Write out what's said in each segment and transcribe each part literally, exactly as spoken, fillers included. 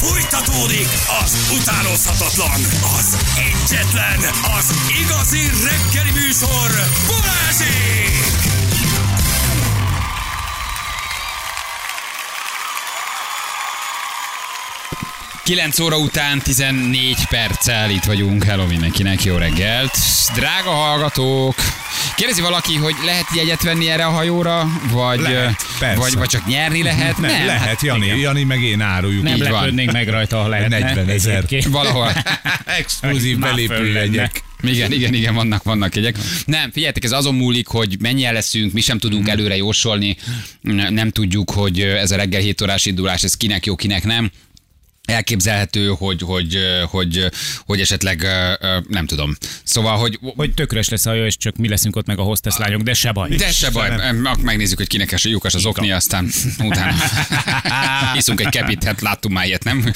Fújtatódik az utánozhatatlan, az egyetlen, az igazi reggeli műsor, Balázsék! kilenc óra után tizennégy perccel itt vagyunk. Hello mindenkinek, jó reggelt. Drága hallgatók, kérdezi valaki, hogy lehet jegyet venni erre a hajóra? Vagy, lehet, vagy, vagy csak nyerni lehet? Nem, nem lehet, hát, Jani, Jani meg én áruljuk. Nem lepődnénk meg rajta, ha lehetne. negyven ezer. Valahol. Exkluzív belépőjegyek. Igen, igen, igen, vannak, vannak jegyek. Nem, figyeljetek, ez azon múlik, hogy mennyien leszünk, mi sem tudunk előre jósolni, nem tudjuk, hogy ez a reggel hét órás indulás, ez kinek jó, kinek nem. Elképzelhető, hogy, hogy, hogy, hogy esetleg nem tudom. Szóval, hogy... Hogy tökös lesz a hajó, és csak mi leszünk ott meg a hostess lányok, de se baj. De se baj. Megnézzük, hogy kinek es lyukas az okni, aztán utána iszunk egy kepit, hát láttunk már ilyet, nem?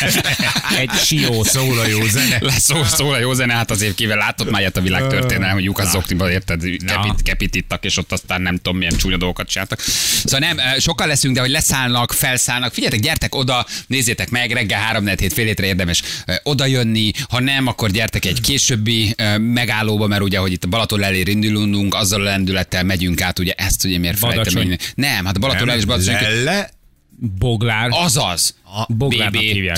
Egy sió. Szól a jó zene. Szól, szól a jó zene, hát azért kivel látott már ilyet a világ történelem, hogy lyukas az okniban, érted? Kepit, kepit ittak, és ott aztán nem tudom, milyen csúnya dolgokat csináltak. Szóval nem, sokan leszünk, de hogy leszállnak, felszállnak. Figyeljetek, gyertek oda, nézzétek meg, reggel három négy hét fél hétre érdemes uh, odajönni, ha nem, akkor gyertek egy későbbi uh, megállóba, mert ugye, hogy itt a Balaton elé indulunk, azzal a lendülettel megyünk át, ugye ezt ugye miért felejtem, hogy nem, hát a Balaton elé és Balaton Lelle. Boglár. azaz. Boglárnak hívják.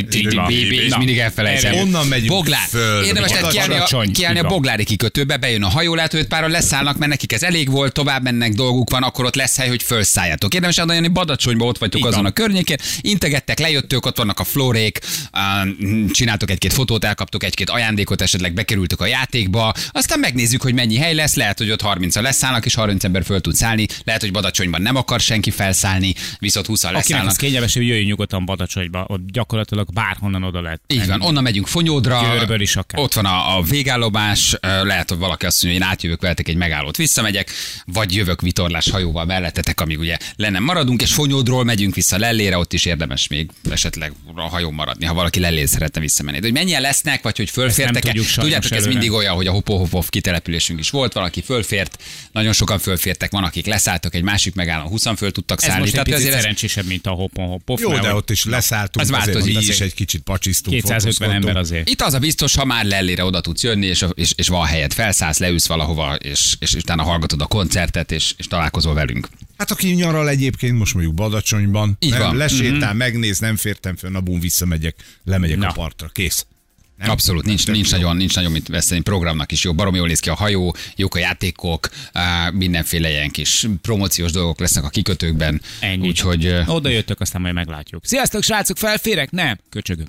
És mindig elfelejtem. Onnan megyünk Boglár. föl. Érdemes tehát kiállni a, Badacsony. kiállni a Boglári kikötőbe, bejön a hajó, lehet, hogy páran leszállnak, mert nekik ez elég volt, tovább mennek, dolguk van, akkor ott lesz hely, hogy felszálljatok. Érdemes oda jönni, Badacsonyba, ott vagytok azon a környéken, integettek, lejöttök, ott vannak a florék, csináltok egy-két fotót, elkaptok egy-két ajándékot, esetleg bekerültök a játékba, aztán megnézzük, hogy mennyi hely lesz, lehet, hogy ott harmincan leszállnak, és harminc ember föl tud szállni, lehet, hogy Badacsonyban nem akar senki felszállni, viszont húszan Akinek leszállnak. ez kényelmes, hogy jöjjön nyugodtan Badacsonyba, ott gyakorlatilag bárhonnan oda lehet. Így van, onnan megyünk Fonyódra, Győrből is akár. ott van a, a végállomás, lehet, hogy valaki azt mondja, hogy én átjövök veletek egy megállót, visszamegyek, vagy jövök vitorlás hajóval mellettetek, amíg ugye lenne maradunk, és Fonyódról megyünk vissza Lellére, ott is érdemes még esetleg a hajón maradni, ha valaki Lellére szeretne visszamenni. De hogy mennyien lesznek, vagy hogy fölfértek-e? Tudjátok, ez előre. mindig olyan, hogy a Hopó-Hopov kitelepülésünk is volt, valaki fölfért, nagyon sokan fölfértek, van, akik leszálltak egy másik megállón, húszan föl tudtak Ez szállni. most egy Tehát picit azért ez- szerencsésebb, mint a Hopon Hopov. Jó, de ott is leszálltunk, az azért változik. mi is egy kicsit pacsisztunk. kétszázötven ember fotózkodtunk. azért. Itt az a biztos, ha már Lellére oda tudsz jönni, és, és, és van helyed, felszállsz, leülsz valahova, és, és utána hallgatod a koncertet, és, és találkozol velünk. Hát aki nyaral egyébként, most mondjuk Badacsonyban, Így nem, van. lesétál, Mhm. megnéz, nem fértem föl, nabún visszamegyek, lemegyek Na. a partra, kész. Nem? Abszolút, nincs, Tök nincs, jó. nagyon, nincs nagyon mit veszteni, programnak is jó, baromi jól néz ki a hajó, jók a játékok, á, mindenféle ilyen kis promóciós dolgok lesznek a kikötőkben, Ennyi. úgyhogy ö, Oda jöttök, aztán majd meglátjuk. Sziasztok, srácok, felférek? Nem. Köcsögök.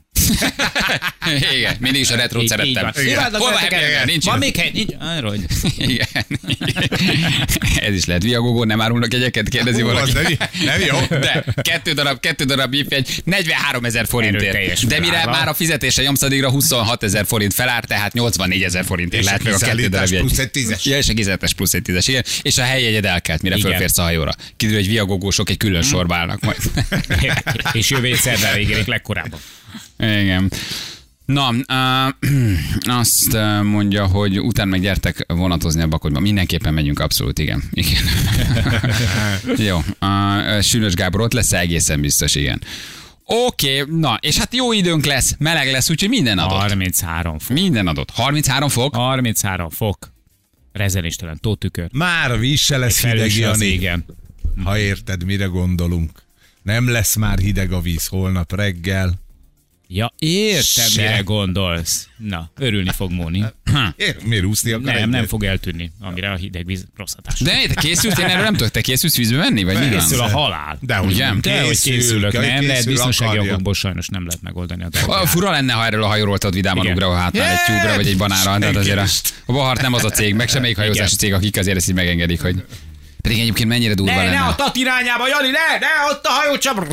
igen, mindig is a retrót Így- szerettem. így van. Imádlak Hol van veletek happy hour? el. Nincs Van ilyen. még hely? Nincs. Arról, hogy... Igen. Ez is lehet. Viagógó, nem árulnak jegyeket, kérdezi Hú, valaki. az nem, nem jó. De kettő darab, kettő darab egy negyvenhárom ezer forintért. Erőteljes De mire felállva. már a fizetése nyomszadégra huszonhat ezer forint felár, tehát nyolcvannégy ezer forintért És lehet a meg a kettő darab kiszállítás jegy. plusz egy tízes. Ja, és a kiszállítás plusz egy tízes, igen. És a helyjegyed elkelt, mire Igen. fölférsz a hajóra. Kiderül, hogy viagógósok egy külön sorba állnak majd. És jövő hét szerdán ígérik legkorábban. Igen. Na, uh, azt uh, mondja, hogy utána meg gyertek vonatozni a Bakolyba. Mindenképpen megyünk, abszolút, igen. igen. Jó, uh, Sűnös Gábor ott lesz, egészen biztos, igen. Oké, okay, na, és hát jó időnk lesz, meleg lesz, úgyhogy minden adott. harminchárom fok. Minden adott. harminchárom fok? harminchárom fok. Rezeléstelen, tótükör. Már a víz se lesz hideg, Felüsse az Jani. égen. Ha érted, mire gondolunk. Nem lesz már hideg a víz holnap reggel. Ja, értem, Se. mire gondolsz. Na, örülni fog Móni. É, miért úszni akar Nem, egyet? nem fog eltűnni, amire a hideg víz rossz hatás. De te készülsz, én erről nem tudok, te készülsz vízbe menni? Vagy mi van? Készül a halál. De hogy Ugye? nem De, hogy készül, készülök, hogy nem lehet, készül, biztonsági akarja. okokból sajnos nem lehet megoldani a A dolgot. fura lenne, ha erről a hajóról tudod vidáman Igen. ugra, hát már egy tyúbra vagy egy banára. Tehát azért a, a Bahart nem az a cég, meg semmelyik hajózási cég, akik azért ezt így megengedik, hogy pedig egyébként mennyire durva Ne, lenne. ne a tat irányába, Jani, ne, ne, ott a hajó csak...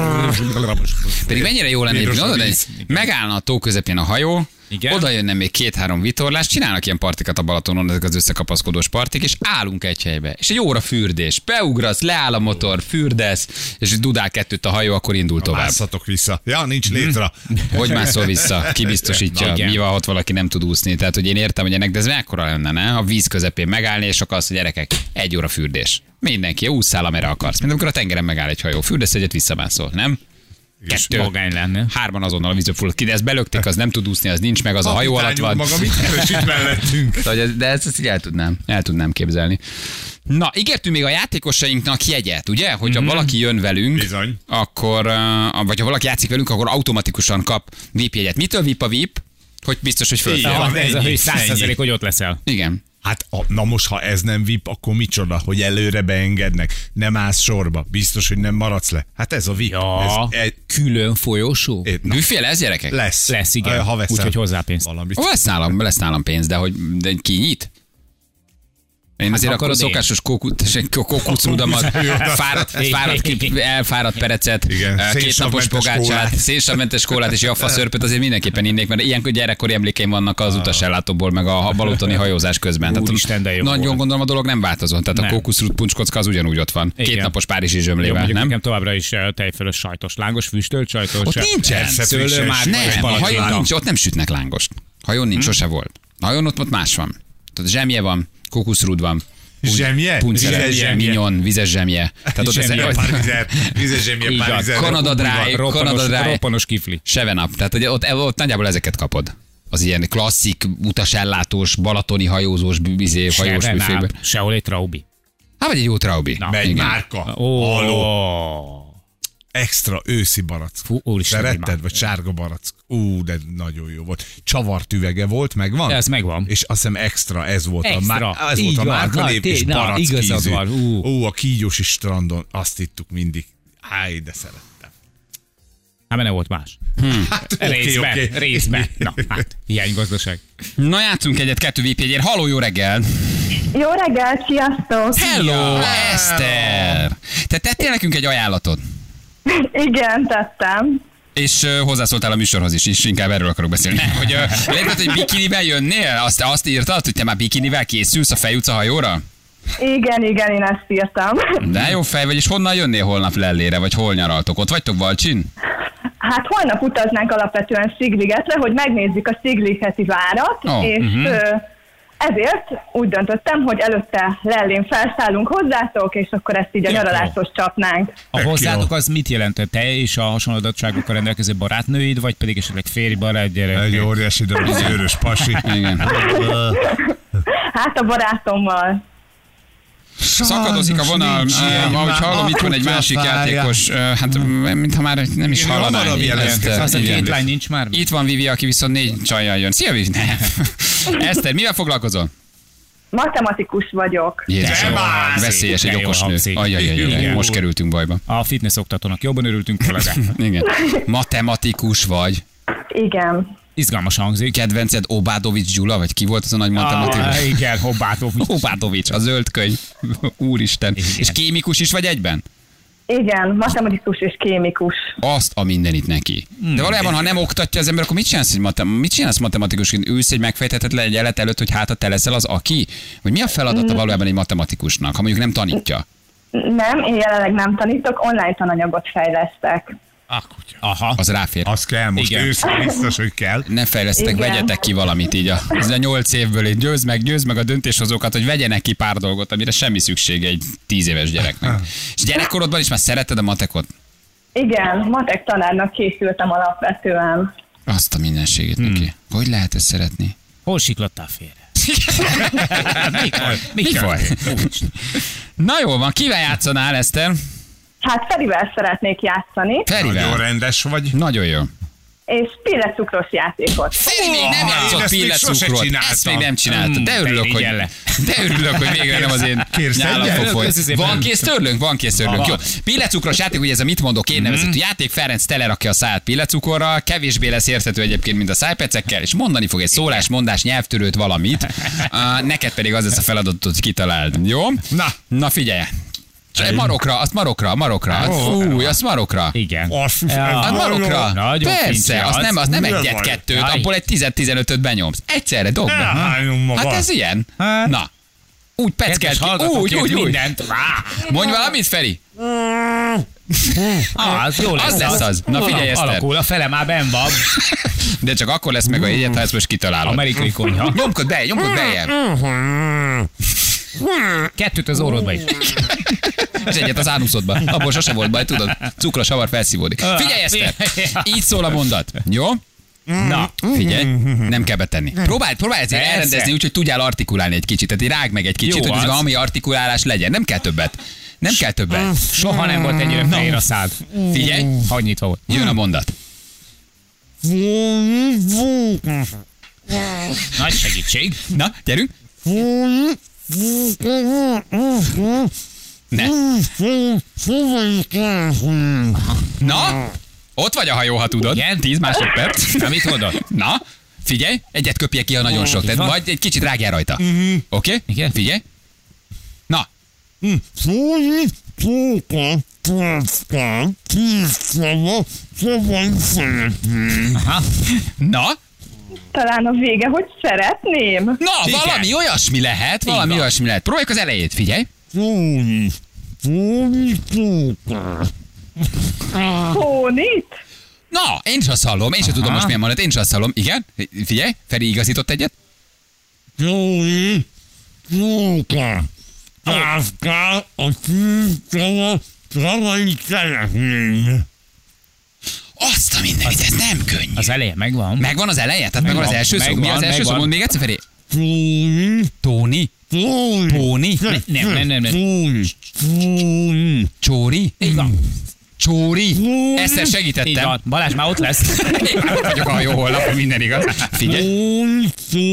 Pedig mennyire jó lenne, Piros a hogy víz. megállna a tó közepén a hajó, Igen. oda jönne még két-három vitorlás, csinálnak ilyen partikat a Balatonon, ezek az összekapaszkodós partik, és állunk egy helybe. És egy óra fürdés. Beugrasz, leáll a motor, fürdesz, és dudál kettőt a hajó, akkor indul tovább. Mászatok vissza. Ja, nincs létre. Hogy mászol vissza? Ki biztosítja? Igen. Mi van, ott valaki nem tud úszni? Tehát, hogy én értem, hogy ennek, de ez mekkora lenne, ne? A víz közepén megállni, és akkor azt, hogy gyerekek, egy óra fürdés. Mindenki, ússzál, amire akarsz. Mint amikor a tengeren megáll egy hajó. Fürdesz egyet, visszamászol, nem? Kettő. Magány lenne. Hárman azonnal a vízbe fulladt ki, de ezt belökték, az nem tud úszni, az nincs meg, az a hajó alatt van. Maga mit keresít mellettünk? De ezt, ezt így el tudnám, el tudnám képzelni. Na, ígértünk még a játékosainknak jegyet, ugye? Hogyha mm-hmm. valaki jön velünk, Bizony. akkor, vagy ha valaki játszik velünk, akkor automatikusan kap vé i pé jegyet. Mitől vé i pé a vé i pé? Hogy biztos, hogy föl. Ja, ez a ennyi, száz százalék, hogy ott leszel. Igen. Hát a, na most, ha ez nem vé i pé, akkor micsoda, hogy előre beengednek, nem állsz sorba, biztos, hogy nem maradsz le. Hát ez a vé i pé. Ja. Ez, egy, Külön folyosó? Büfé lesz, gyerekek? lesz. Lesz, igen. Ha veszel Úgyhogy hozzá pénzt. valamit. Ó, lesz nálam, lesz nálam pénz, de hogy de ki nyit? Én azért akkor akarod én? szokásos kókucrudamat, fáradt, fáradt, ki- elfáradt perecet, Igen, eh, kétnapos szénsavmentes pogácsát, kólát. szénsavmentes kólát és jaffa szörpöt azért mindenképpen innék, mert ilyenkor gyerekkori emlékeim vannak az utasellátóból, meg a balatoni hajózás közben. Tehát Úristen, de jó nagyon volt. gondolom a dolog nem változott, tehát Nem. a kókuszrút puncskocka az ugyanúgy ott van. Igen. Kétnapos párizsi Jó, zsömlével, mondjuk nem? nekem továbbra is eh, tejfölös sajtos, lángos, füstölt sajtos. Ott nincsen. Persze, Szőlő, frissen, már Nem, és a hajón palacsinta. nincs, ott nem sütnek lángost. Hajón nincs, sose volt. A hajón ott, ott más van. Tehát zsemje van, kókuszrúd van. Zsemje? Puncere, Vizes zsemje. mignon, vizes zsemje. Tehát ott Zsemje, ez, parizer, vizes zsemje, Így van. parizer. Canada Dry, Canada Roppanos, Dry, roppanos kifli. seven up. Tehát ugye ott, ott nagyjából ezeket kapod. Az ilyen klasszik, utasellátós, balatoni hajózós, bizé, hajós Seven büfébe. Up, Sehol egy traubi. Hát vagy egy jó traubi. Na, Megy igen. márka. Ó, Halló. Extra őszi barack. Fú, úristen, Szeretted? imádom. Vagy sárga barack? Ú, de nagyon jó volt. Csavart üvege volt, megvan? Ez megvan. És azt hiszem extra, ez volt Extra. a, má- ez Így volt a van, márkanév, na, és té- na, barack igazad ízű. van, ú. Ó, a kígyósi strandon, azt ittuk mindig. Háj, de szerettem. Hát mert nem volt más. Hát oké, Részben, oké. részben. Na, hát, hiánygazdaság. Na játszunk egyet, kettő vé pé jegyért. Halló, jó reggel! Jó reggelt, sziasztok! Hello, Eszter! Te tettél nekünk egy ajánlatot, Igen, tettem. és uh, hozzászóltál a műsorhoz is, és inkább erről akarok beszélni. Hogy uh, lehet, hogy bikinivel jönnél? Azt, azt írtad, hogy te már bikinivel készülsz a Fejutca hajóra? Igen, igen, én ezt írtam. De jó fej vagy, és honnan jönnél holnap Lellére, vagy hol nyaraltok? Ott vagytok Valcsin? Hát holnap utaznánk alapvetően Szigligetre, hogy megnézzük a szigligeti várat, Ó, és ö, ezért úgy döntöttem, hogy előtte Lellén felszállunk hozzátok, és akkor ezt így a Tök jó. nyaraláshoz csapnánk. A Tök hozzátok az mit jelent? Te és a hasonlódottságokkal rendelkező barátnőid, vagy pedig esetleg férj, barát, gyerek? Egy óriási darab az őrös pasi. Igen. Hát a barátommal. Szakadozik a vonal, nincs ilyen, uh, ahogy már hallom, itt van egy akutya másik fája. játékos, uh, hát mintha már nem is Igen, hallanánk. hamarabb Igen, jelezkezik. Eszter, Az a igen. két lány nincs már? Itt van Vivi, aki viszont négy csajjal jön. Szia Vivi! Nem. Eszter, mivel foglalkozol? Matematikus vagyok. Jézusom, bázik. veszélyes egy De jó okos nő. hangzik. Ajajajaj, Igen. most kerültünk bajba. A fitness oktatónak jobban örültünk, kollégák. Igen. Matematikus vagy. Igen. Izgalmas hangzik. Kedvenced Obádovics Gyula, vagy ki volt az a nagy matematikus? Ah, igen, Hobbátov. Obádovics, a zöld könyv. Úristen. Igen. És kémikus is vagy egyben? Igen, matematikus és kémikus. Azt a mindenit neki. De valójában, ha nem oktatja az ember, akkor mit csinálsz, hogy matem- mit csinálsz matematikusként? Ülsz egy megfejthetetlen egy jelet előtt, hogy hát te leszel az aki? Vagy mi a feladata valójában egy matematikusnak, ha mondjuk nem tanítja? Nem, én jelenleg nem tanítok, online tananyagot fejlesztek. Aha. Az ráfér. Az kell, most Igen. őszintén biztos, hogy kell. Ne fejlesztetek, Igen. vegyetek ki valamit így a, ez a nyolc évből, így győzd meg, győzd meg a döntéshozókat, hogy vegyenek ki pár dolgot, amire semmi szüksége egy tíz éves gyereknek. És gyerekkorodban is már szereted a matekot? Igen, matek tanárnak készültem alapvetően. Azt a mindenségét neki. Hogy lehet ezt szeretni? Hol siklottál félre? Mikor? Mi volt? Na jó van, kivel játszanál, Eszter? Hát Ferivel szeretnék játszani, Ferivel. Nagyon rendes vagy. Nagyon jó. és pillecukros játékot. Feri még nem Ah, játszott ezt még sose pillecukrot. csináltam. Ezt még nem csinálta. De Mm, örülök, te hogy, irigyen le. de örülök, hogy végre nem az én Kérsz nyálam egyet? fog folyni. Köszi szépen. Van kész törlünk? Van kész törlünk. Jó. Van. Pillecukros játék, ugye ez a mit mondok én nevezetű játék. Ferenc telerakja a száját pillecukorral, kevésbé lesz érthető egyébként, mint a szájpecekkel, és mondani fog egy szólás, mondás, nyelvtörőt, valamit. Uh, neked pedig az lesz a feladatot, hogy kitaláld. Jó? Na. Na figyelj. Marokra, azt marokra, marokra. Új, azt marokra. Igen. Azt Ja. Az marokra? Nagyon Persze, fincsi az az. nem, az nem Milyen egyet, vagy? kettőt, Jaj. abból egy tíz-tizenötöt benyomsz. Egyszerre dobd be. Elhányom maga. Hát ez ilyen. Hát. Na. Úgy peckelt Kedves ki. hallgatók, Úgy, úgy, úgy. mindent. Mondj valamit, Feri. Ah, az jó lesz. Az lesz az. Na figyelj, Eszter. Alakul, a fele már benn van. De csak akkor lesz meg a jegyet, ha ezt most kitalálod. Amerikai konyha. Nyomkod be, nyomkod be. Kettőt az orrodba is. És egyet az ánuszodba. Abból sose volt baj, tudod? Cukrasavar felszívódik. Figyelj, Eszter! Így szól a mondat. Jó? Na, figyelj, nem kell betenni. Próbálj, próbálj ezért Persze. elrendezni úgy, hogy tudjál artikulálni egy kicsit. Tehát így rág meg egy kicsit, Jó hogy ez az. valami artikulálás legyen. Nem kell többet. Nem kell többet. Soha nem volt ennyire fehér a szád. Figyelj, Hagy nyitva volt. jön a mondat. Nagy segítség. Na, gyerünk. Ne. Na, ott vagy a hajó, ha tudod. Igen. tíz másodperc. Na, mit mondod? Na, figyelj, egyet köpje ki, ha nagyon sok. Tehát van. vagy egy kicsit rágjál rajta. Oké? Okay? Igen. Figyelj. Na, Aha. na, Talán a vége, hogy szeretném. na, Igen. valami olyasmi lehet, valami van. olyasmi lehet. Próbáljuk az elejét, figyelj. Pónit? Na, én is azt hallom, én sem tudom most milyen mondat, én is azt hallom. Igen, figyelj, Feri igazított egyet. Azt a mindenit, ez nem könnyű. Az eleje megvan. Megvan az eleje? Tehát megvan az Megvan, első szó? Mi megvan, az első szó? megvan. Mondd még egyszer, Feri. Tóni? Póni? Nem, nem, nem, nem. Csóri? Így van. Csóri? Eszter Így segítettem. van. Balázs már ott lesz. Én már ott vagyok a jó holnap, minden igaz. Figyelj.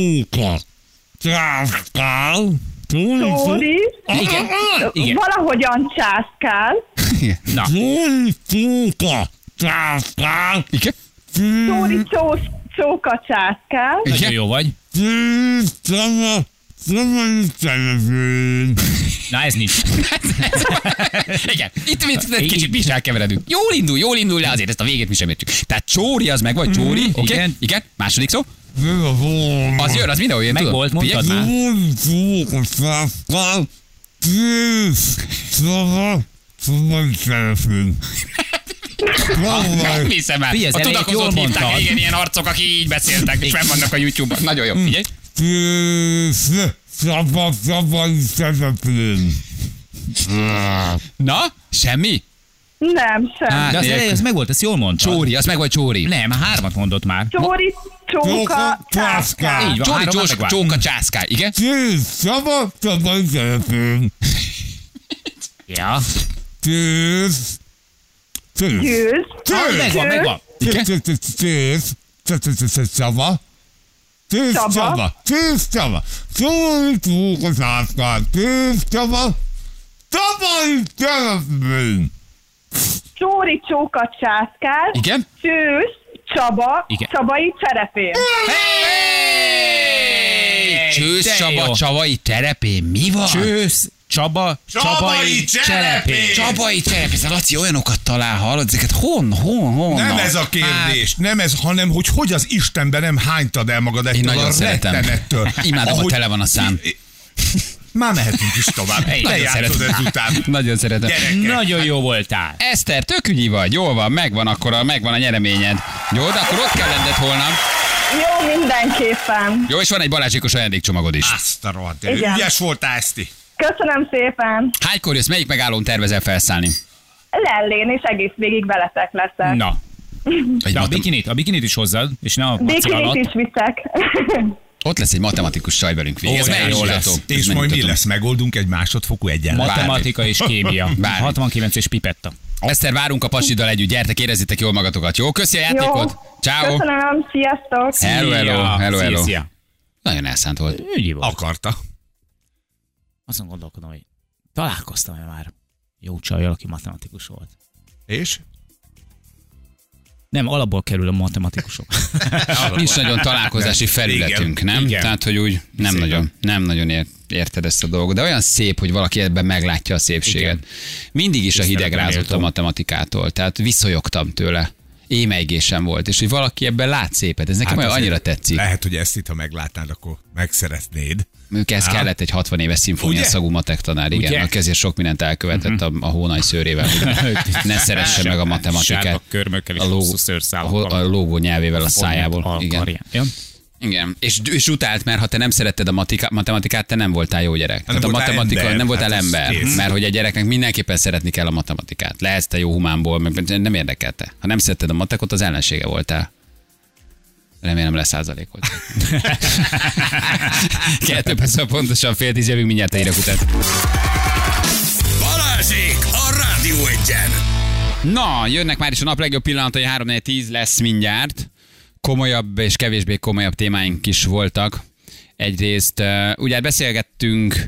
Tóri? Igen. Igen. Valahogyan császkál. Na. Igen? Tóri csó, csóka császkál. Nagyon Igen? jó vagy. Na ez nincs. Igen. Itt mit egy kicsit mi is elkeveredünk. Jól indul, jól indul, de azért ezt a végét mi sem értjük. Tehát csóri az meg vagy, csóri. Oké? Okay? Igen. Igen. Második szó. Az jön, az mindenhol jön, Meg tudod? volt, mondtad Figyelj. már. Nem hiszem el. Figyelj, az A elejét jól tudakozót hívták, mondtad. igen, ilyen arcok, akik így beszéltek, és fenn vannak a YouTube-on. Nagyon jó, figyelj. Na, semmi? Nem, sem. Á, De az nélkül. eleje, az meg volt, ezt jól mondtad. Csóri, az meg vagy csóri. Nem, hármat mondott már. Tóri csóka császkál. Így van, Csóri, hármat csós, megvan. csóka, császkály, igen? Ja. Győz. Ah, megvan, megvan. Csaba. Csóri csóka császkál. Igen? Csősz, Csaba, Igen. Csabai cserepén. Hey! Csősz De Csaba, jó. Csabai terepén, mi van? Csősz, Csaba, Csabai Csabai cserepén. cserepén. Csabai terepén, ez Laci olyanokat talál, hallod, ezeket hon, hon, hon? Nem ez a kérdés, nem ez, hanem hogy hogy az Istenben nem hánytad el magad ettől Én nagyon a szeretem. rettenettől. Imádom, Ahogy- hogy tele van a szám. Már mehetünk is tovább. Nagyon Lejátszod szeretem. ezután. Nagyon szeretem. Gyerekek. Nagyon jó voltál. Eszter, tök ügyi vagy, jól van, megvan akkor a, megvan a nyereményed. Jó, de akkor ott kell lenned holnap. Jó, mindenképpen. Jó, és van egy Balázsékos ajándékcsomagod is. Azt a rohadt. Igen. Ügyes voltál, Eszti. Köszönöm szépen. Hánykor jössz, melyik megállón tervezel felszállni? Lellén, és egész végig veletek leszek. Na. Egy De a matem- bikinit, a bikinit is hozzad, és ne a maci Bikinit alatt. is viszek. Ott lesz egy matematikus csaj velünk végig. Ez Ó, megnyugtató. jó lesz. Ez És majd mi megnyugtató. lesz? Megoldunk egy másodfokú egyenlet. Matematika és kémia. Bármi. hatvankilenc és pipetta. Eszter, várunk a pasiddal együtt. Gyertek, érezzétek jól magatokat. Jó, köszi a Jó. játékot. Ciao. Köszönöm, sziasztok. Hello, hello, Szia. hello, Szia, hello. szia. Nagyon elszánt volt. Ügyi volt. Akarta. Azon gondolkodom, hogy találkoztam-e már jó csajjal, aki matematikus volt. És? Nem, alapból kerül a matematikusok. Nincs nagyon találkozási felületünk, Igen. nem? Igen. Tehát, hogy úgy nem Szépen. nagyon, nem nagyon ér, érted ezt a dolgot. De olyan szép, hogy valaki ebben meglátja a szépséget. Igen. Mindig is a hideg Tiszteletre rázott a méltó. matematikától. Tehát visszajogtam tőle. Émeigésem volt. És hogy valaki ebben lát szépet. Ez nekem Hát olyan azért annyira tetszik. Lehet, hogy ezt itt, ha meglátnád, akkor megszeretnéd. Ők ez kellett egy hatvan éves szimfónia Ugye? szagú matek tanár, igen, Ugye? aki ezért sok mindent elkövetett a, a hónaj szőrével, hogy ne szeresse meg a matematikát. Sárga körmökkel és a, lógó, hosszú szőrszálakkal. a, a lógó nyelvével a szájából. Igen. Ja. Igen, és, és utált, mert ha te nem szeretted a matika, matematikát, te nem voltál jó gyerek. Nem Tehát a voltál matematika ember. nem voltál Hát ez ember, kész. mert hogy a gyereknek mindenképpen szeretni kell a matematikát. Lehetsz te jó humánból, meg nem érdekelte. Ha nem szeretted a matekot, az ellensége voltál. Remélem leszázalékolt. Kettő perc, pontosan fél tíz jövünk mindjárt a hírek után. Balázsék a Rádió Egyen! Na, jönnek már is a nap legjobb pillanatai, három négy tíz lesz mindjárt. Komolyabb és kevésbé komolyabb témáink is voltak. Egyrészt uh, ugye beszélgettünk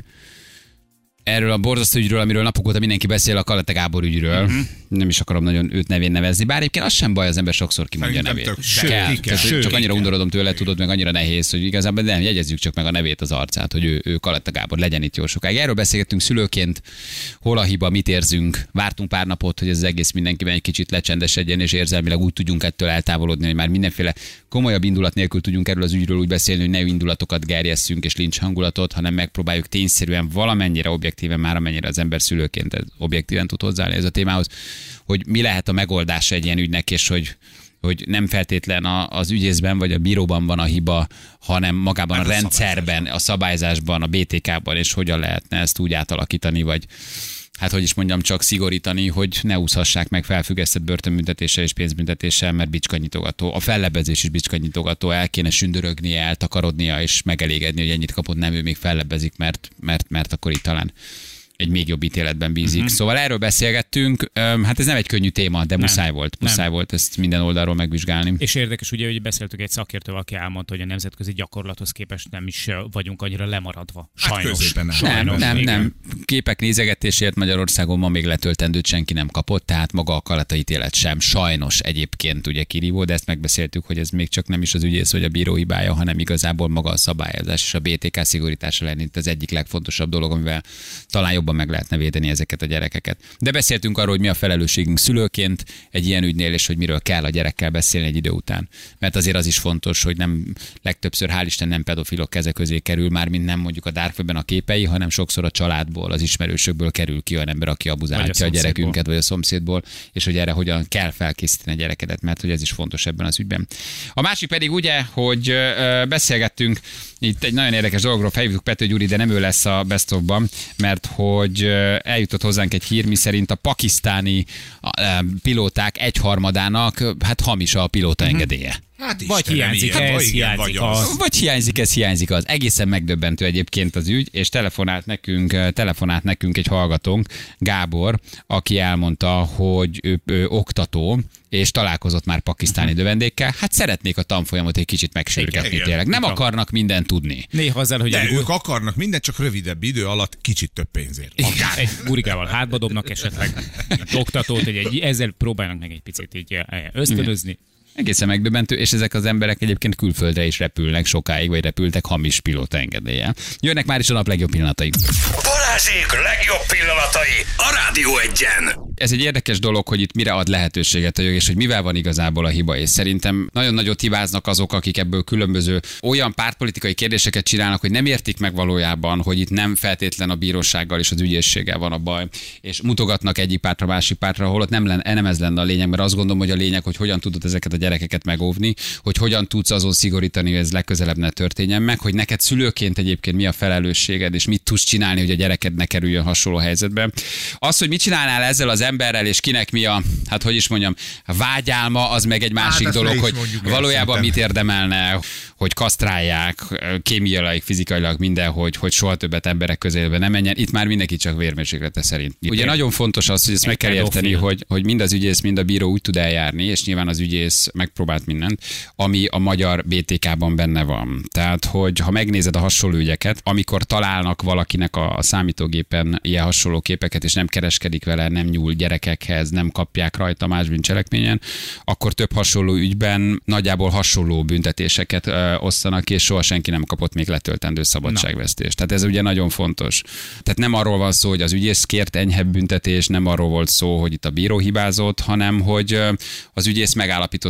erről a borzasztó ügyről, amiről napok óta mindenki beszél, a Kalete Gábor ügyről. Uh-huh. Nem is akarom nagyon őt nevén nevezni, bár egyébként az sem baj, az ember sokszor kimondja a Szerintem nevét. tök- sőt, Kell. ki kell. Tehát, Sőt, csak ki annyira kell. undorodom tőle, tudod, meg annyira nehéz, hogy igazából nem, jegyezzük csak meg a nevét, az arcát, hogy ő, ő Kalete Gábor, legyen itt jó sokáig. Erről beszélgettünk szülőként, hol a hiba, mit érzünk. Vártunk pár napot, hogy ez az egész mindenkiben egy kicsit lecsendesedjen, és érzelmileg úgy tudjunk ettől eltávolodni, hogy már mindenféle komolyabb indulat nélkül tudjunk erről az ügyről úgy beszélni, hogy ne indulatokat gerjesszünk és lincs hangulatot, hanem megpróbáljuk tényszerűen valamennyire objektíven, már amennyire az ember szülőként ez objektíven tud hozzáállni ez a témához, hogy mi lehet a megoldása egy ilyen ügynek, és hogy hogy nem feltétlen a, az ügyészben vagy a bíróban van a hiba, hanem magában Meg a a rendszerben, a szabályzásban, a bé té ká-ban, és hogyan lehetne ezt úgy átalakítani, vagy hát hogy is mondjam, csak szigorítani, hogy ne úszhassák meg felfüggesztett börtönbüntetéssel és pénzbüntetéssel, mert bicskanyitogató. A fellebbezés is bicskanyitogató, el kéne sündörögnie, eltakarodnia és megelégedni, hogy ennyit kapott, nem ő még fellebbezik, mert, mert, mert akkor itt talán egy még jobb ítéletben bízik. Uh-huh. Szóval erről beszélgettünk. Öm, hát ez nem egy könnyű téma, de muszáj Nem, volt. Muszáj nem. volt ezt minden oldalról megvizsgálni. És érdekes, ugye, hogy beszéltük egy szakértővel, aki elmondta, hogy a nemzetközi gyakorlathoz képest nem is vagyunk annyira lemaradva. Sajnos. középen nem. Nem, Sajnos, nem, igen. nem. Képek nézegetésért Magyarországon ma még letöltendőt senki nem kapott, tehát maga a Kaleta ítélet sem. Sajnos egyébként ugye kirívó, de ezt megbeszéltük, hogy ez még csak nem is az ügyész vagy a bíró hibája, hanem igazából maga a szabályozás és a bé té ká szigorítása lenne itt az egyik legfontosabb dolog, amivel talán jobban meg lehetne védeni ezeket a gyerekeket. De beszéltünk arról, hogy mi a felelősségünk szülőként egy ilyen ügynél, és hogy miről kell a gyerekkel beszélni egy idő után. Mert azért az is fontos, hogy nem legtöbbször, hál' Isten, nem pedofilok keze közé kerül, már mint nem mondjuk a Darkföben a képei, hanem sokszor a családból, az ismerősökből kerül ki olyan ember, aki abuzálhatja a, a gyerekünket, vagy a szomszédból, és hogy erre hogyan kell felkészíteni a gyerekedet, mert hogy ez is fontos ebben az ügyben. A másik pedig ugye, hogy ö, beszélgettünk itt egy nagyon érdekes dologról, felhívtuk Pető Gyuri, de nem ő lesz a Best of-ban, mert hogy ö, eljutott hozzánk egy hír, miszerint a pakisztáni ö, pilóták egyharmadának hát hamis a pilóta engedélye. Hát Vagy Istenem, hiányzik ilyen, ez, vagy igen, hiányzik vagy az. az. Vagy hiányzik ez, hiányzik az. Egészen megdöbbentő egyébként az ügy, és telefonált nekünk, telefonált nekünk egy hallgatónk, Gábor, aki elmondta, hogy ő, ő oktató, és találkozott már pakisztáni dövendékkel. Hát szeretnék a tanfolyamot egy kicsit megsürgetni Igen, tényleg. Nem igen. akarnak mindent tudni. Néha azzal, hogy De egy, ők akarnak mindent, csak rövidebb idő alatt kicsit több pénzért. Akár. egy burikával hátba dobnak esetleg egy oktatót, hogy egy, ezzel próbálnak meg egy picit így eh, ösztönözni. Egészen megdöbbentő, és ezek az emberek egyébként külföldre is repülnek sokáig, vagy repültek hamis pilóta engedéllyel. Jönnek már is a nap legjobb pillanatai. Balázsék legjobb pillanatai a Rádió Egyen! Ez egy érdekes dolog, hogy itt mire ad lehetőséget a jog, és hogy mivel van igazából a hiba. És szerintem nagyon nagyot hibáznak azok, akik ebből különböző olyan pártpolitikai kérdéseket csinálnak, hogy nem értik meg valójában, hogy itt nem feltétlen a bírósággal és az ügyészséggel van a baj, és mutogatnak egyik pártra, másik pártra, holott nem, lenne, nem ez lenne a lényeg, mert azt gondolom, hogy a lényeg, hogy hogyan tudod ezeket a gyerekeket megóvni, hogy hogyan tudsz azon szigorítani, hogy ez legközelebb ne történjen meg, hogy neked szülőként egyébként mi a felelősséged, és mit tudsz csinálni, hogy a gyereked ne kerüljön hasonló helyzetbe. Az, hogy mit csinálnál ezzel az emberrel, és kinek mi a, hát hogy is mondjam, a vágyálma, az meg egy másik Hát, dolog, ezt hogy le is mondjuk el, valójában szerintem. mit érdemelne, hogy kasztrálják, kémiailag, fizikailag minden, hogy, hogy soha többet emberek közelbe nem menjen. Itt már mindenki csak vérmérséklete szerint. Ugye nagyon fontos az, hogy ezt meg kell érteni, hogy, hogy mind az ügyész, mind a bíró úgy tud eljárni, és nyilván az ügyész megpróbált mindent, ami a magyar bé té ká-ban benne van. Tehát, hogy ha megnézed a hasonló ügyeket, amikor találnak valakinek a, a számítógépen ilyen hasonló képeket, és nem kereskedik vele, nem nyúl gyerekekhez, nem kapják rajta más bűncselekményen, akkor több hasonló ügyben nagyjából hasonló büntetéseket ö, osztanak, és soha senki nem kapott még letöltendő szabadságvesztést. Tehát ez ugye nagyon fontos. Tehát nem arról van szó, hogy az ügyész kért enyhebb büntetés, nem arról volt szó, hogy itt a bíró hibázott, hanem hogy ö, az ügyész megállapította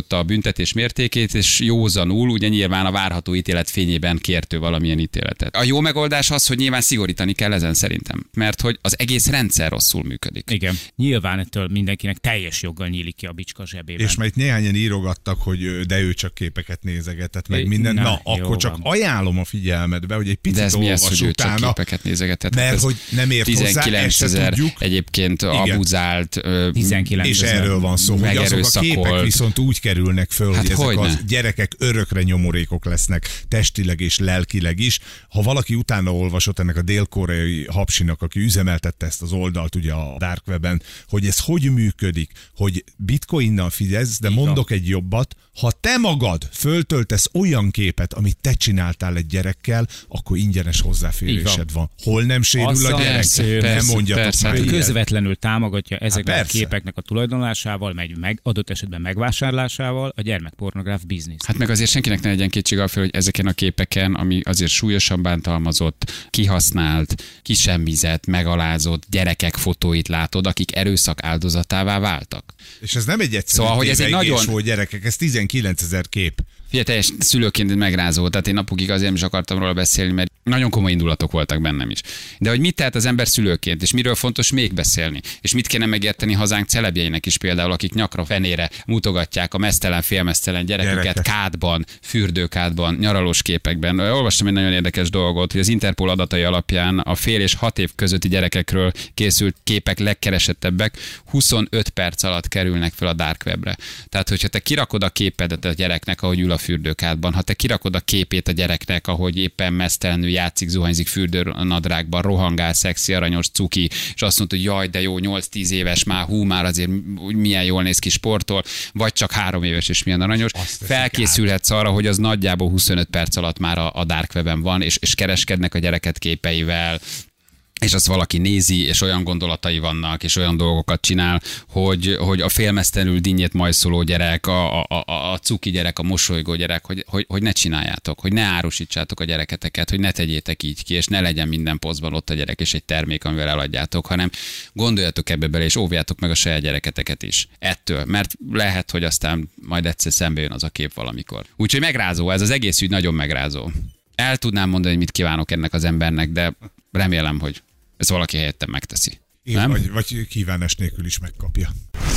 meghatározotta a büntetés mértékét, és józanul, ugye nyilván a várható ítélet fényében kértő valamilyen ítéletet. A jó megoldás az, hogy nyilván szigorítani kell ezen szerintem, mert hogy az egész rendszer rosszul működik. Igen. Nyilván ettől mindenkinek teljes joggal nyílik ki a bicska zsebében. És majd néhányan írogattak, hogy de ő csak képeket nézegetett, meg minden. Na, Na, Na akkor csak van. ajánlom a figyelmedbe, hogy egy picit De ez mi az, olvas hogy ő csak utána, képeket nézegetett? mert Ez hogy nem ért hozzá, ezt se tizenkilencezer tudjuk. egyébként Igen. abuzált, ö, tizenkilenc És ezer. erről van szó, hogy azok a megerőszakolt. képek viszont úgy kerülnek föl, Hát hogy ezek hogyne. az gyerekek örökre nyomorékok lesznek, testileg és lelkileg is. Ha valaki utána olvasott ennek a dél-koreai hapsinak, aki üzemeltette ezt az oldalt ugye a Dark Webben, hogy ez hogy működik, hogy bitcoinnal figyelsz, de mondok egy jobbat, ha te magad föltöltesz olyan képet, amit te csináltál egy gyerekkel, akkor ingyenes hozzáférésed van. Hol nem sérül Azzal a gyerek? persze, Nem persze, mondjatok persze. már Ő ilyet. közvetlenül támogatja ezeknek a persze. képeknek a tulajdonlásával, meg, meg adott esetben megvásárlásával a gyermekpornográf bizniszt. Hát meg azért senkinek ne legyen kétsége fel, hogy ezeken a képeken, ami azért súlyosan bántalmazott, kihasznált, kisemmizett, megalázott gyerekek fotóit látod, akik erőszak áldozatává váltak. És ez nem egy egyszerű Szóval, hogy ez egy tévegés nagyon- volt, gyerekek, ez tizenkilencezer kép. Figyelj, teljes szülőként megrázó, tehát én napokig azért nem is akartam róla beszélni, mert nagyon komoly indulatok voltak bennem is. De hogy mit tehet az ember szülőként, és miről fontos még beszélni, és mit kéne megérteni hazánk celebjeinek is például, akik nyakra fenére mutogatják a meztelen, félmeztelen gyereküket Gyerekek. kádban, fürdőkádban, nyaralós képekben. Olvastam egy nagyon érdekes dolgot, hogy az Interpol adatai alapján a fél és hat év közötti gyerekekről készült képek legkeresettebbek huszonöt perc alatt kerülnek fel a Dark Webre. Tehát, hogyha te kirakod a képedet a gyereknek, ahogy ül a fürdőkádban, ha te kirakod a képét a gyereknek, ahogy éppen meztelenül játszik, zuhanyzik fürdőnadrágban, rohangál, szexi, aranyos, cuki, és azt mondta, hogy jaj, de jó, nyolc-tíz éves már, hú, már azért milyen jól néz ki sportol, vagy csak három éves és milyen aranyos. Felkészülhetsz arra, hogy az nagyjából huszonöt perc alatt már a, a Dark Webben van, és, és kereskednek a gyereket képeivel, és azt valaki nézi, és olyan gondolatai vannak, és olyan dolgokat csinál, hogy, hogy a félmeztelenül dinnyét majszoló gyerek, a, a, a, a cuki gyerek, a mosolygó gyerek, hogy, hogy, hogy ne csináljátok, hogy ne árusítsátok a gyereketeket, hogy ne tegyétek így ki, és ne legyen minden posztban ott a gyerek és egy termék, amivel eladjátok, hanem gondoljatok ebbe bele, és óvjátok meg a saját gyereketeket is. Ettől, mert lehet, hogy aztán majd egyszer szembe jön az a kép valamikor. Úgyhogy megrázó, ez az egész ügy nagyon megrázó. El tudnám mondani, hogy mit kívánok ennek az embernek, de remélem, hogy ez valaki helyettem megteszi. Nem? Vagy, vagy kívánás nélkül is megkapja.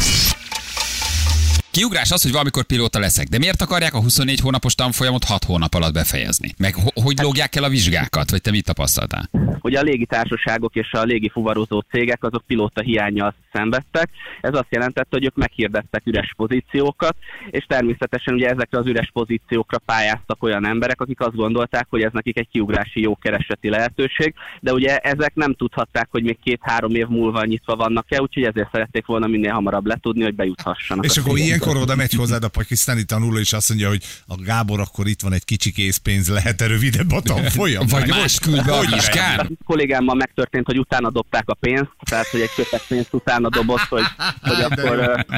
Kiugrás az, hogy valamikor pilóta leszek, de miért akarják a huszonnégy hónapos tanfolyamot hat hónap alatt befejezni? Meg ho- hogy lógják el a vizsgákat? Vagy te mit tapasztaltál? Hogy a légitársaságok és a légi fuvarozó cégek azok pilóta hiánnyal szenvedtek. Ez azt jelentette, hogy ők meghirdettek üres pozíciókat, és természetesen ugye ezekre az üres pozíciókra pályáztak olyan emberek, akik azt gondolták, hogy ez nekik egy kiugrási jó kereseti lehetőség, de ugye ezek nem tudhatták, hogy még két-három év múlva nyitva vannak-e, úgyhogy ezért szerették volna minél hamarabb letudni, hogy bejuthassanak. És a akkor cégekbe. ilyenkor oda megy hozzád a pakisztáni tanuló, és azt mondja, hogy a Gábor, akkor itt van egy kicsi készpénz, lehet-e rövidebb a tanfolyam? Vagy más küld be a vizsgán? A kollégámmal megtörtént, hogy utána dobták a pénzt, tehát hogy egy kötet pénzt utána dobott, hogy, hogy akkor,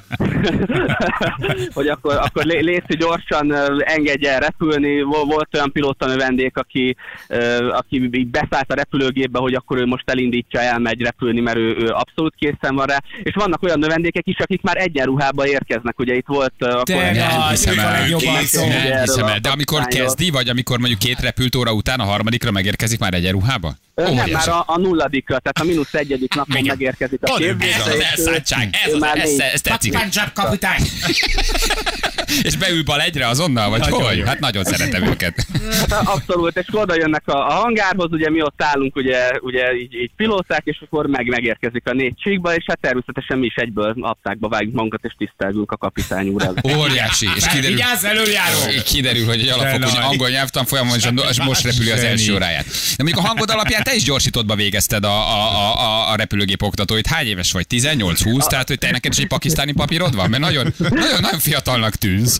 hogy akkor, akkor lé- légy gyorsan engedje el repülni. Volt olyan pilóta növendék, aki, aki így beszállt a repülőgépbe, hogy akkor ő most elindítja, elmegy repülni, mert ő, ő abszolút készen van rá. És vannak olyan növendékek is, akik már egyenruhába érkeznek. Ugye itt volt a Nem hiszem el, legjobb nem arcom. hiszem el. De amikor kezdi, vagy amikor mondjuk két repültóra után a harmadikra megérkezik már egyenruhába? Nem, már a, a nulladikra, tehát a mínusz egyedik napon Igen. megérkezik a képzésre. Ez az és ő- elszántság, ez, ő az, már ez, négy- ez tetszik. Punjab kapitány! És beül bal egyre azonnal, vagy Nagyon hogy? jó. Hát nagyon szeretem őket. Hát abszolút, és oda jönnek a, a hangárhoz, ugye mi ott állunk, ugye, ugye így, így pilóták, és akkor meg megérkezik a négy csíkba, és hát természetesen mi is egyből aptákba vágjuk magunkat, és tisztelgünk a kapitány úrral. Óriási. És kiderül, Vigyázz, előjáró! kiderül, hogy egy alapfokú De nagy. angol nyelvtan folyamon, és most repüli az első óráját. De mondjuk a hangod alapján te is gyorsítottba végezted a, a, a, a repülőgép oktatóit. Hány éves vagy? tizennyolc húsz? Tehát, hogy te neked is egy pakisztáni papírod van? Mert nagyon, nagyon, nagyon fiatalnak tűnsz.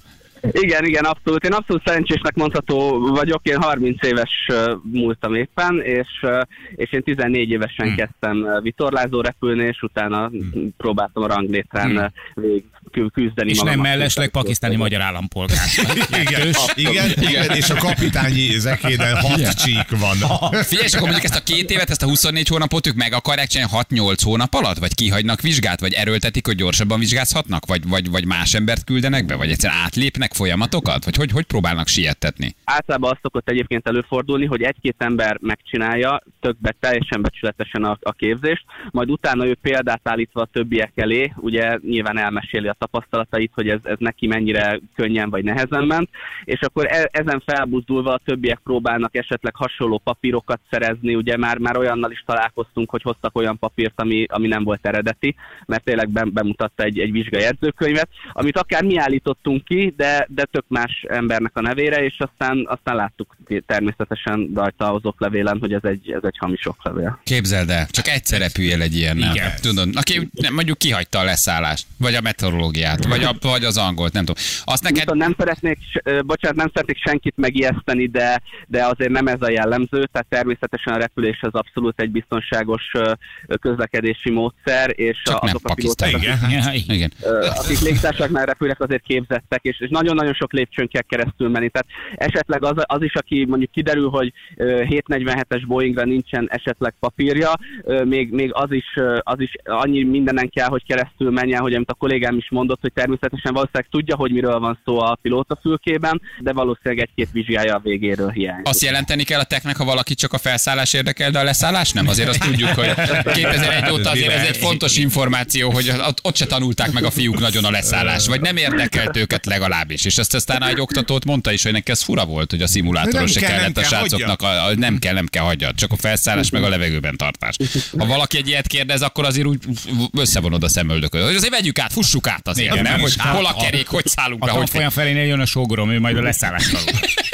Igen, igen, abszolút. Én abszolút szerencsésnek mondható vagyok. Én harminc éves múltam éppen, és, és én tizennégy évesen hmm. kezdtem vitorlázó repülni, és utána hmm. próbáltam a ranglétrán hmm. végig küzdeni. És nem mellesleg pakisztáni magyar állampolgár. igen, igen, igen, és a kapitányi zekéden hat csík van. Figyelj, és akkor mondjuk ezt a két évet, ezt a huszonnégy hónapot ők meg akarják csinálni hat-nyolc hónap alatt? Vagy kihagynak vizsgát? Vagy erőltetik, hogy gyorsabban vizsgázhatnak? Vagy, vagy, vagy más embert küldenek be? Vagy egyszerűen átlépnek folyamatokat? Vagy hogy, hogy próbálnak siettetni? Általában azt szokott egyébként előfordulni, hogy egy-két ember megcsinálja, többet teljesen becsületesen a, a képzést, majd utána ő példát állítva a többiek elé, ugye nyilván elmeséli a tapasztalatait, hogy ez, ez neki mennyire könnyen vagy nehezen ment, és akkor e, ezen felbuzdulva a többiek próbálnak esetleg hasonló papírokat szerezni, ugye már, már olyannal is találkoztunk, hogy hoztak olyan papírt, ami, ami nem volt eredeti, mert tényleg bemutatta egy, egy vizsgajegyzőkönyvet, amit akár mi állítottunk ki, de, de tök más embernek a nevére, és aztán, aztán láttuk természetesen rajta az oklevélen, hogy ez egy, ez egy hamis oklevél. Képzeld el, csak egyszer repüljél egy ilyennel. Tudod, aki mondjuk kihagyta a leszállást, vagy a meteorológiát, vagy, a, vagy az angolt, nem tudom. Azt neked... nem szeretnék, bocsánat, nem szeretnék senkit megijeszteni, de, de azért nem ez a jellemző, tehát természetesen a repülés az abszolút egy biztonságos közlekedési módszer, és csak azok nem a pilóták, akik, igen. akik légtársaságnál repülnek, azért képzettek, és, és nagyon-nagyon sok lépcsőn kell keresztül menni. Tehát esetleg az, az is, aki mondjuk kiderül, hogy hétszáznegyvenhetes Boeingra nincsen esetleg papírja, még, még az, is, az is annyi mindenen kell, hogy keresztül menjen, hogy amit a kollégám is mondott, hogy természetesen valószínűleg tudja, hogy miről van szó a pilótafülkében, de valószínűleg egy-két vizsgája a végéről hiányzik. Azt jelenteni kell a technek, ha valaki csak a felszállás érdekel, de a leszállás nem? Azért azt tudjuk, hogy kétezer-egy óta azért ez egy fontos információ, hogy ott se tanulták meg a fiúk nagyon a leszállás, vagy nem érdekelt őket legalábbis. És azt aztán egy oktatót mondta is, hogy neki ez fura volt, hogy a szimulátoron se kell, kellett a srácoknak, a, a, nem kell, nem kell hagyjad, csak a felszállás meg a levegőben tartás. Ha valaki egy ilyet kérdez, akkor azért úgy összevonod a szemöldököt. Hogy azért vegyük át, fussuk át azért, igen, nem? Hogy hol a kerék, hogy szállunk be, hogy folyam felénél jön a sógorom, ő majd a leszállás alul.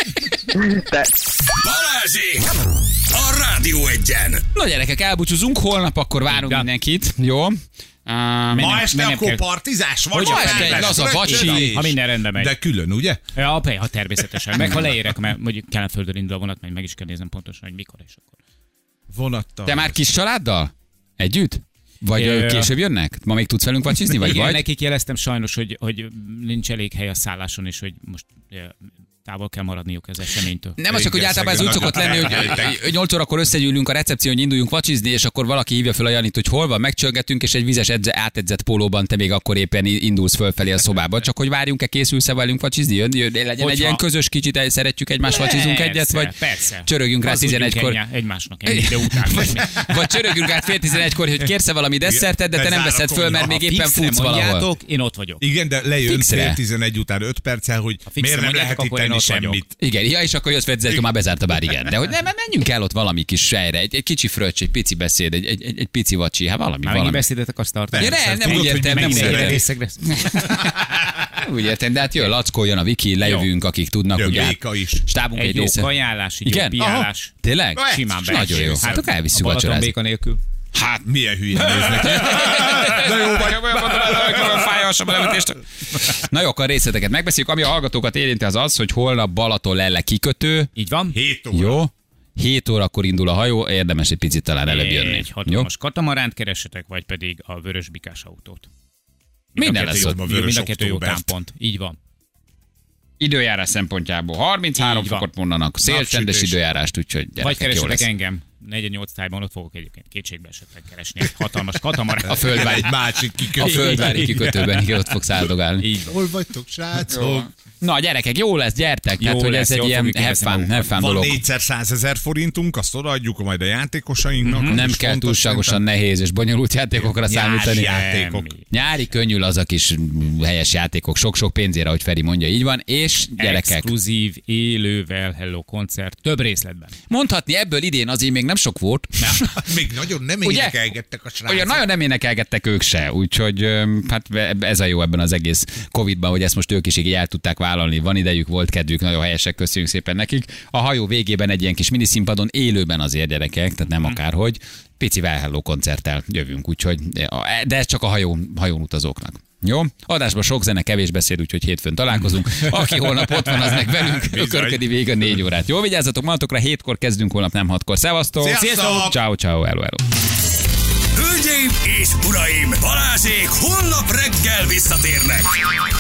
Balázsék! A Rádió Egyen! Na gyerekek, elbúcsúzunk, holnap akkor várunk mindenkit, jó? Uh, ma este akkor partizás vagy? Ma este egy laza vacsi. Ha minden rendben megy. De külön, ugye? Ja, ha természetesen. Meg ha leérek, mert mondjuk Kelenföldön indul a vonat, meg meg is kell néznem pontosan, hogy mikor és akkor. Vonattal. Te már kis családdal? Együtt? Vagy é, később jönnek? Ma még tudsz velünk vacsizni? Vagy igen, vagy? Nekik jeleztem sajnos, hogy, hogy nincs elég hely a szálláson, és hogy most távol kell maradniuk az eseménytől. Nem az csak, hogy általában ez úgy szokott lenni, hogy nyolc órakor összegyűlünk a recepción, hogy induljunk vacsizni, és akkor valaki hívja fel a Janit, hogy hol van, megcsörgetünk, és egy vizes edze, átedzett pólóban te még akkor éppen indulsz fölfelé a szobába. Csak hogy várjunk-e, készülsz-e velünk vacsizni? Jön, jön, legyen Hogyha... egy ilyen közös kicsit, szeretjük egymást, vacsizunk egyet, vagy persze. Csörögjünk rá tizenegykor. Egymásnak ennyi idő után. vagy, vagy csörögjünk rá fél tizenegykor, hogy kérsz valami desszertet, de te nem veszed föl, mert még éppen futsz valahol. Én ott vagyok. Igen, de lejön fél tizenegy után öt perccel, hogy miért nem lehet itt tenni semmit. Igen, ja, és akkor jössz Fedzeljük, már bezárt a bár, igen. De hogy nem, menjünk el ott valami kis helyre, egy, egy kicsi fröccs, egy pici beszéd, egy, egy, egy, egy pici vacsi, hát valami. Már valami. beszédet akarsz tartani? Ja, nem, nem úgy értem, nem úgy értem. Úgy értem, de hát jön Lackó, jön a Viki, lejövünk, akik tudnak, ugye. Stábunk egy jó része. kajálás, így jó piálás. Tényleg? Simán be. Nagyon jó. Hát akkor elvisszük a vacsorázni. béka nélkül. Hát milyen hülye néznek. De jó vagy. Fájhassam a levetést. Na jó, akkor részleteket megbeszéljük. Ami a hallgatókat érinti, az az, hogy holnap Balaton Lelle kikötő. Így van. hét óra. Jó. hét órakor indul a hajó, érdemes egy picit talán előbb jönni. Egy hatalmas katamaránt keressetek, vagy pedig a vörös bikás autót. Minden lesz ott. Mind a kettő jó támpont. Így van. Időjárás szempontjából harminchárom fokot mondanak, szélcsendes időjárást, úgyhogy gyerekek, vagy keresetek engem. negyvennyolc tájban ott fogok egyébként kétségbe esetleg keresni egy hatalmas katamaránt. A földvári, másik kikötő. A földvári kikötőben igen, ott fogsz áldogálni. Így. Hol vagytok, srácok? Na gyerekek, jó lesz, gyertek, jó hát, hogy lesz, ez egy ilyen have fun, have fun dolog. Van négyszer százezer forintunk, azt odaadjuk majd a játékosainknak. Mm-hmm. Nem kell túlságosan szerintem. Nehéz és bonyolult játékokra Nyári számítani. Játékok. Nyári könnyű az a kis helyes játékok, sok-sok pénzére, ahogy Feri mondja, így van, és gyerekek. Exkluzív, élővel, hello koncert, több részletben. Mondhatni ebből idén azért még nem sok volt. Még nagyon nem énekelgettek a srácok. Ugye nagyon nem énekelgettek ők se, úgyhogy hát ez a jó ebben az egész Covidban, hogy ezt most ők is így el tudták vállalni. Van idejük, volt kedvük, nagyon helyesek, köszönjük szépen nekik. A hajó végében egy ilyen kis miniszínpadon élőben azért gyerekek, tehát nem akárhogy, pici Well Hello koncerttel jövünk, úgyhogy, de ez csak a hajón, hajón utazóknak. Jó? Adásban sok zene, kevés beszéd, úgyhogy hétfőn találkozunk. Aki holnap ott van, az meg velünk. Ökörködi végig a négy órát. Jó, vigyázzatok magatokra, hétkor kezdünk, holnap nem hatkor. Szevasztok! Sziasztok! Ciao, ciao, hello, hello. Hölgyeim és uraim, Balázsék holnap reggel visszatérnek.